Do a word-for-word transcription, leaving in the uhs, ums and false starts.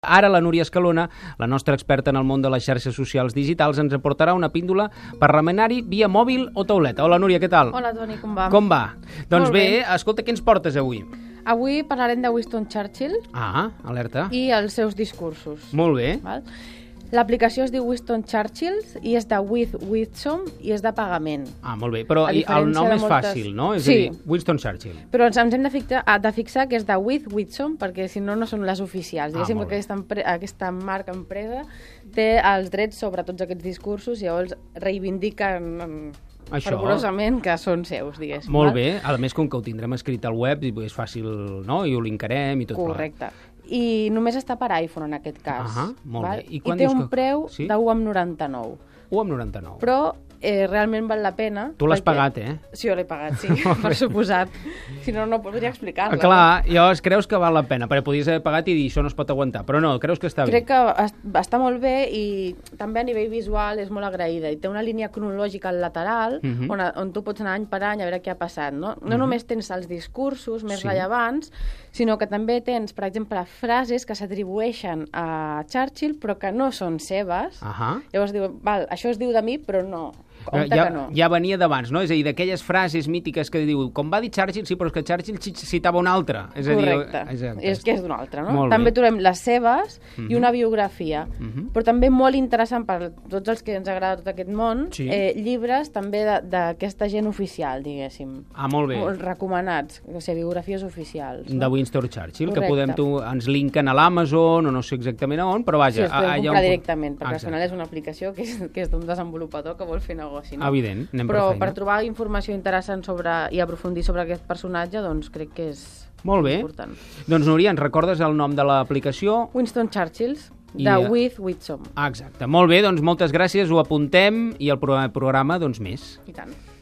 Ara la Núria Escalona, la nostra experta en el món de les xarxes socials digitals, ens aportarà una píndola per remenar-hi via mòbil o tauleta. Hola, Núria, què tal? Hola, Toni, com va? Com va? Doncs Molt bé, bé. escolta, què ens portes avui? Avui parlarem de Winston Churchill Ah, alerta. i els seus discursos. Molt bé. Val? L'aplicació es diu Winston Churchill i és de With Witsome i és de pagament. Ah, molt bé. Però A i el diferència nom de és moltes- fàcil, no? És Sí. a dir, Winston Churchill. Però ens, ens hem de fixar, de fixar que és de With Witsome perquè si no, no són les oficials. Ah, Diguéssim molt que bé. aquesta, empre aquesta marca empresa té els drets sobre tots aquests discursos i llavors reivindiquen Això. fervorosament que són seus, diguéssim. Molt val? bé. A més, com que ho tindrem escrit al web, és fàcil, no? I ho linkarem i tot. Correcte. I només està per iPhone en aquest cas. Ahà, molt val? bé. I I, quan té dius un que- preu sí? de u coma noranta-nou. u coma noranta-nou. Però eh, realment val la pena. Tu l'has perquè- pagat, eh? Sí, jo l'he pagat, sí, per suposat. Si no, no podria explicar-la. Ah, clar, llavors creus que val la pena, perquè podries haver pagat i dir això no es pot aguantar, però no, creus que està Crec bé. que es- està molt bé i també a nivell visual és molt agraïda i té una línia cronològica al lateral Mhm. on, on tu pots anar any per any a veure què ha passat. No, no Mhm. només tens els discursos més Sí. rellevants, sinó que també tens, per exemple, frases que s'atribueixen a Churchill però que no són seves. Ahà. Llavors diu, val, això es diu de mi, però no. Eh, Compte ja, que no. ja venia d'abans, no? És a dir, d'aquelles frases mítiques que diu, com va dir Churchill, sí, però és que Churchill ci- citava un altre. És a dir, Correcte. exacte. És que és d'un altre, no? Molt bé. També trobem les seves Mhm. i una biografia. Mhm. Però també molt interessant per tots els que ens agrada tot aquest món, Sí. eh, llibres també de- d'aquesta gent oficial, diguéssim. Ah, molt bé. Molt recomanats, o sigui, biografies oficials. De Winston Churchill, que Correcte. podem, tu, ens linken a l'Amazon o no sé exactament a on, però vaja... Sí, es podem allà comprar on- directament, perquè al Exacte. final és una aplicació que és, que és d'un desenvolupador que vol fer negoci. No? Evident, anem per Però feina. per trobar informació interessant sobre i aprofundir sobre aquest personatge, doncs crec que és Molt bé. important. Doncs, Núria, ens recordes el nom de l'aplicació? Winston Churchill, I, de eh, With Witsome. Ah, exacte. Molt bé, doncs moltes gràcies, ho apuntem i el programa, programa doncs més. I tant.